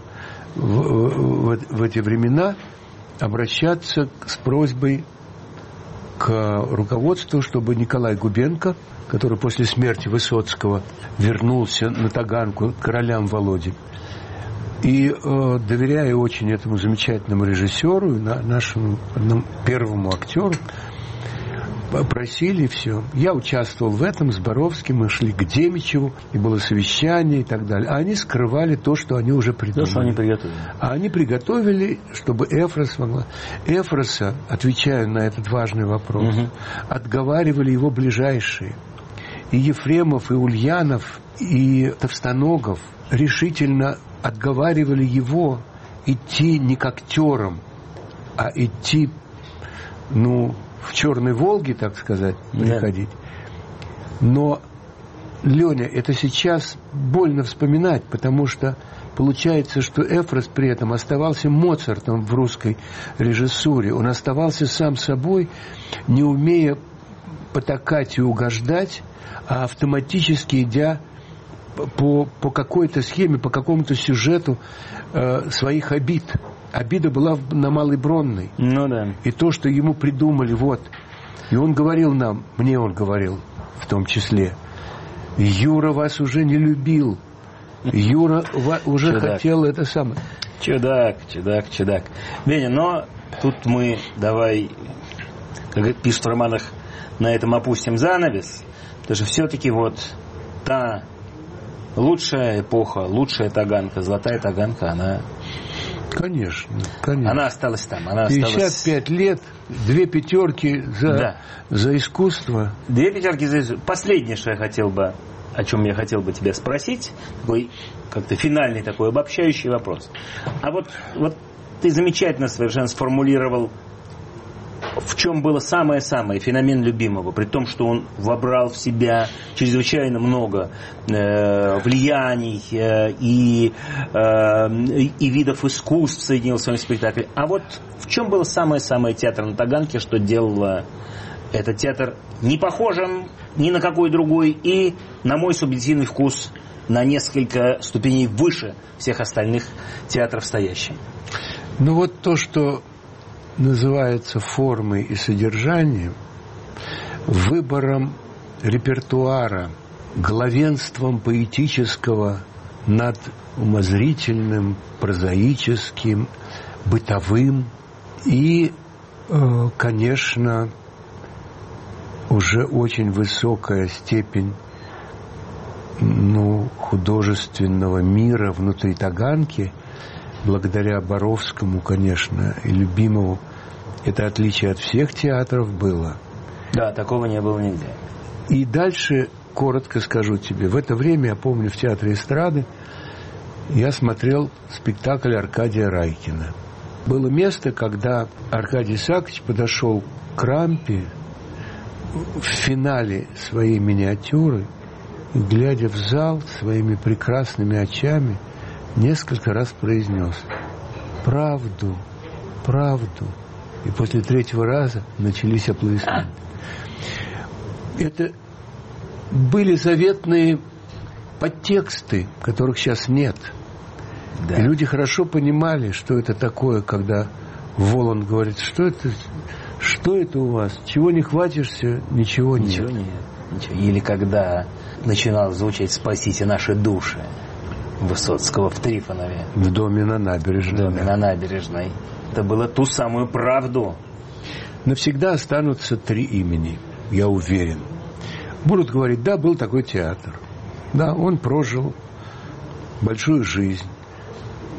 Speaker 2: в эти времена, обращаться с просьбой к руководству, чтобы Николай Губенко, который после смерти Высоцкого вернулся на Таганку к королям Володе, и доверяя очень этому замечательному режиссеру, нашему первому актеру, просили все. Я участвовал в этом с Боровским, мы шли к Демичеву, и было совещание и так далее. А они скрывали то, что они уже придумали. То, что они приготовили. А они приготовили, чтобы Эфрос могла... Эфроса, отвечая на этот важный вопрос, отговаривали его ближайшие. И Ефремов, и Ульянов, и Товстоногов решительно отговаривали его идти не к актерам, а идти, в «Черной Волге», так сказать, приходить. Но, Леня, это сейчас больно вспоминать, потому что получается, что Эфрос при этом оставался Моцартом в русской режиссуре. Он оставался сам собой, не умея потакать и угождать, а автоматически идя по какой-то схеме, по какому-то сюжету своих обид. Обида была на Малой Бронной. Да. И то, что ему придумали, И он говорил нам, мне он говорил в том числе: Юра вас уже не любил. Юра уже чудак. Хотел это самое.
Speaker 1: Чудак. Веня, но тут мы давай, как пишут в романах, на этом опустим занавес. Потому что все-таки та лучшая эпоха, лучшая Таганка, золотая Таганка, она...
Speaker 2: Конечно.
Speaker 1: Она осталась там.
Speaker 2: 55 лет, 2 пятерки за искусство.
Speaker 1: 2 пятерки за искусство. Последнее, что о чем я хотел бы тебя спросить, такой как-то финальный такой обобщающий вопрос. А вот ты замечательно совершенно сформулировал, в чем было самое-самое феномен Любимова, при том, что он вобрал в себя чрезвычайно много влияний и видов искусств соединил в своем спектакле. А в чем было самое-самое театр на Таганке, что делало этот театр не похожим ни на какой другой и, на мой субъективный вкус, на несколько ступеней выше всех остальных театров стоящим?
Speaker 2: То, что называется формой и содержанием, выбором репертуара, главенством поэтического над умозрительным, прозаическим, бытовым и, конечно, уже очень высокая степень художественного мира внутри Таганки, благодаря Боровскому, конечно, и Любимову. Это отличие от всех театров было.
Speaker 1: Да, такого не было нигде.
Speaker 2: И дальше, коротко скажу тебе, в это время, я помню, в Театре эстрады я смотрел спектакль Аркадия Райкина. Было место, когда Аркадий Исаакович подошел к рампе в финале своей миниатюры и, глядя в зал своими прекрасными очами, несколько раз произнес: «Правду, правду». И после 3-го раза начались аплодисменты. Это были заветные подтексты, которых сейчас нет. Да. И люди хорошо понимали, что это такое, когда Воланд говорит: что это у вас? Чего не хватишься, ничего нет.
Speaker 1: Ничего нет. Или когда начинал звучать «Спасите наши души» Высоцкого в Трифонове.
Speaker 2: В доме на набережной.
Speaker 1: На набережной. Это было ту самую правду.
Speaker 2: Навсегда останутся 3 имени, я уверен. Будут говорить: да, был такой театр. Да, он прожил большую жизнь.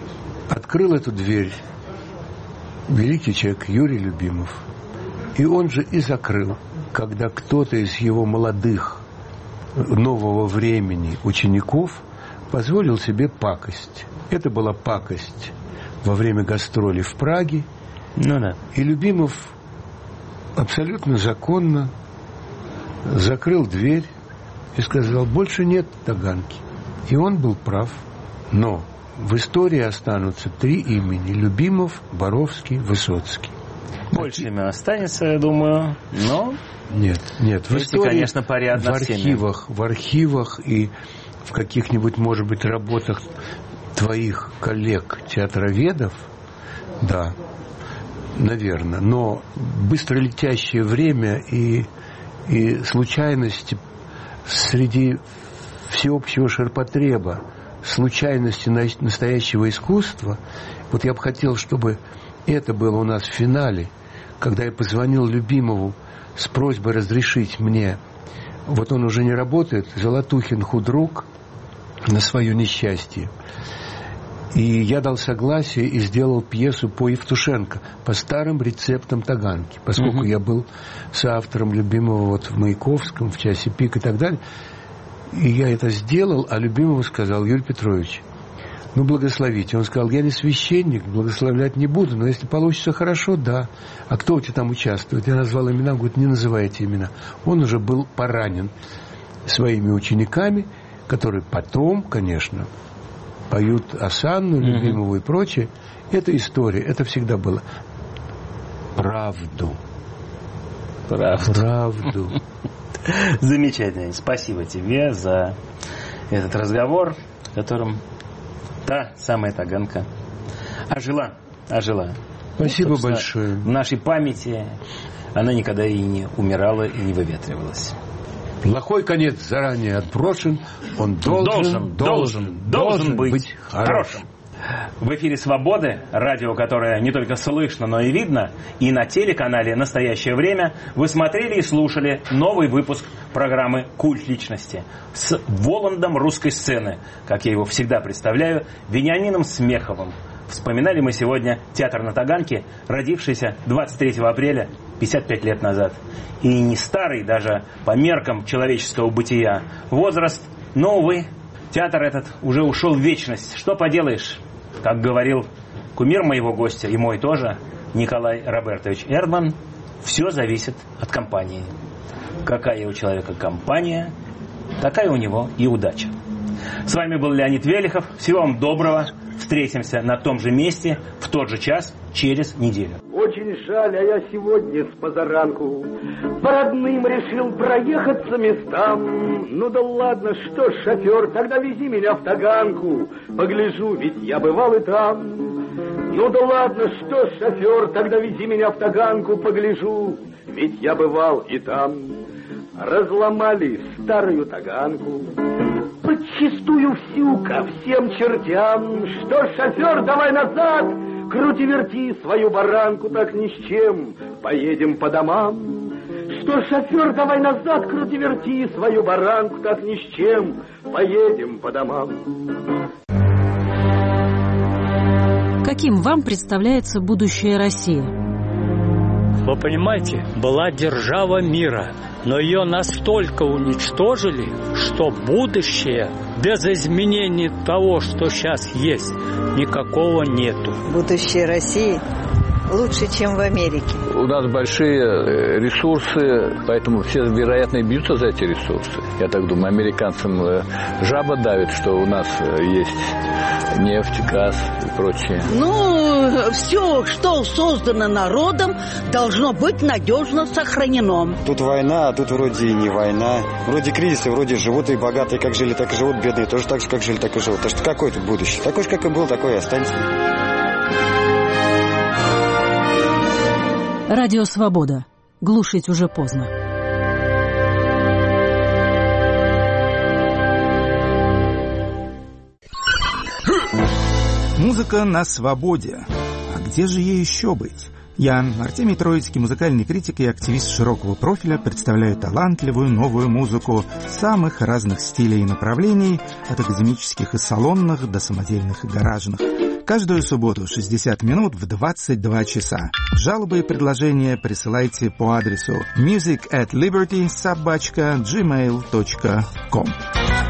Speaker 2: Открыл эту дверь великий человек Юрий Любимов. И он же и закрыл, когда кто-то из его молодых, нового времени учеников позволил себе пакость. Это была пакость во время гастролей в Праге.
Speaker 1: Ну да.
Speaker 2: И Любимов абсолютно законно закрыл дверь и сказал: больше нет Таганки. И он был прав. Но в истории останутся 3 имени: Любимов, Боровский, Высоцкий.
Speaker 1: Больше имен останется, я думаю, но...
Speaker 2: Нет. В истории,
Speaker 1: конечно, порядно
Speaker 2: в архивах и в каких-нибудь, может быть, работах твоих коллег, театроведов, да, наверное. Но быстролетящее время и случайности среди всеобщего ширпотреба, случайности настоящего искусства, вот я бы хотел, чтобы это было у нас в финале, когда я позвонил Любимову с просьбой разрешить мне, вот он уже не работает, Золотухин худрук, на свое несчастье. И я дал согласие и сделал пьесу по Евтушенко, по старым рецептам Таганки, поскольку я был соавтором Любимова вот в Маяковском, в «Часе пик» и так далее. И я это сделал, а Любимову сказал: Юрий Петрович, ну, благословите. Он сказал: я не священник, благословлять не буду, но если получится хорошо, да. А кто у тебя там участвует? Я назвал имена, говорит: не называйте имена. Он уже был поранен своими учениками, которые потом, конечно, поют Осанну, Любимову и прочее. Это история, это всегда было. Правду.
Speaker 1: Замечательно. Спасибо тебе за этот разговор, в котором та самая Таганка ожила.
Speaker 2: Спасибо большое.
Speaker 1: В нашей памяти она никогда и не умирала, и не выветривалась.
Speaker 2: Плохой конец заранее отброшен. Он должен быть хорошим.
Speaker 1: В эфире «Свободы», радио, которое не только слышно, но и видно, и на телеканале «Настоящее время» вы смотрели и слушали новый выпуск программы «Культ личности» с Воландом русской сцены, как я его всегда представляю, Вениамином Смеховым. Вспоминали мы сегодня театр на Таганке, родившийся 23 апреля 55 лет назад. И не старый даже по меркам человеческого бытия возраст, но, увы, театр этот уже ушел в вечность. Что поделаешь? Как говорил кумир моего гостя, и мой тоже, Николай Робертович Эрдман, все зависит от компании. Какая у человека компания, такая у него и удача. С вами был Леонид Велихов. Всего вам доброго. Встретимся на том же месте в тот же час через неделю.
Speaker 5: Очень жаль, а я сегодня с позаранку по родным решил проехаться местам. Ну да ладно, что ж, шофер, тогда вези меня в Таганку. Погляжу, ведь я бывал и там. Ну да ладно, что ж, шофер, тогда вези меня в Таганку. Погляжу, ведь я бывал и там. Разломали старую Таганку, подчистую всю ко всем чертям. Что ж, шофер, давай назад, крути-верти свою баранку, так ни с чем, поедем по домам. Что ж, шофер, давай назад, крути-верти свою баранку, так ни с чем, поедем по домам.
Speaker 6: Каким вам представляется будущее России?
Speaker 7: Вы понимаете, была держава мира, но ее настолько уничтожили, что будущее без изменений того, что сейчас есть, никакого нету.
Speaker 8: Будущее России лучше, чем в Америке.
Speaker 9: У нас большие ресурсы, поэтому все, вероятно, бьются за эти ресурсы. Я так думаю, американцам жаба давит, что у нас есть нефть, газ и прочее.
Speaker 10: Ну, все, что создано народом, должно быть надежно сохранено.
Speaker 11: Тут война, а тут вроде и не война. Вроде кризисы, вроде живут и богатые как жили, так и живут, бедные тоже так же, как жили, так и живут. Так что какое тут будущее? Такое же, как и было, такое и останется.
Speaker 6: Радио «Свобода». Глушить уже поздно.
Speaker 12: Музыка на свободе. А где же ей еще быть? Я, Артемий Троицкий, музыкальный критик и активист широкого профиля, представляю талантливую новую музыку самых разных стилей и направлений, от академических и салонных до самодельных и гаражных. Каждую субботу 60 минут в 22 часа. Жалобы и предложения присылайте по адресу music@liberty@gmail.com.